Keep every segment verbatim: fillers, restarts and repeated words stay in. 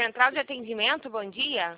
Central de Atendimento, bom dia.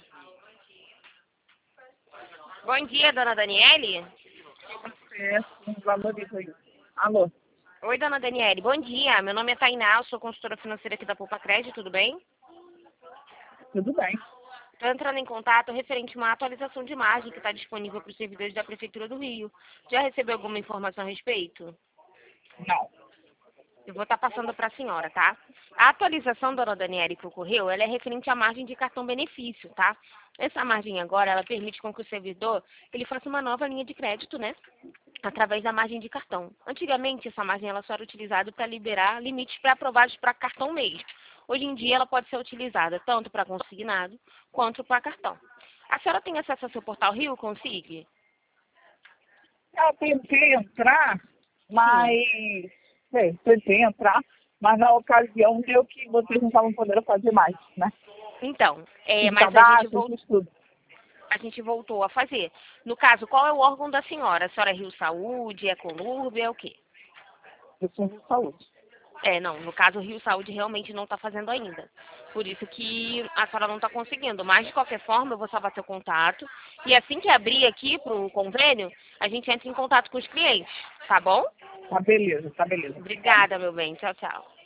Bom dia, dona Daniele. É, um valoriza aí. Alô? Oi, dona Daniele, bom dia. Meu nome é Tainá, eu sou consultora financeira aqui da Poupa Crédito, tudo bem? Tudo bem. Estou entrando em contato referente a uma atualização de margem que está disponível para os servidores da Prefeitura do Rio. Já recebeu alguma informação a respeito? Não. Eu vou estar passando para a senhora, tá? A atualização, dona Daniele, que ocorreu, ela é referente à margem de cartão-benefício, tá? Essa margem agora, ela permite com que o servidor, ele faça uma nova linha de crédito, né? Através da margem de cartão. Antigamente, essa margem ela só era utilizada para liberar limites pré-aprovados para cartão mesmo. Hoje em dia, ela pode ser utilizada tanto para consignado quanto para cartão. A senhora tem acesso ao seu portal Rio Consigne? Eu tentei entrar, mas... Sim. É, tentei entrar, mas na ocasião deu que vocês não estavam podendo fazer mais, né? Então, é, Os mas a gente, cadastros, voltou, isso tudo. a gente voltou a fazer. No caso, qual é o órgão da senhora? A senhora é Rio Saúde, é Conurb, é o quê? Eu sou de saúde. É, não, no caso o Rio Saúde realmente não está fazendo ainda. Por isso que a senhora não está conseguindo. Mas, de qualquer forma, eu vou salvar seu contato. E assim que abrir aqui para o convênio, a gente entra em contato com os clientes, tá bom? Tá beleza, tá beleza. Obrigada, meu bem. Tchau, tchau.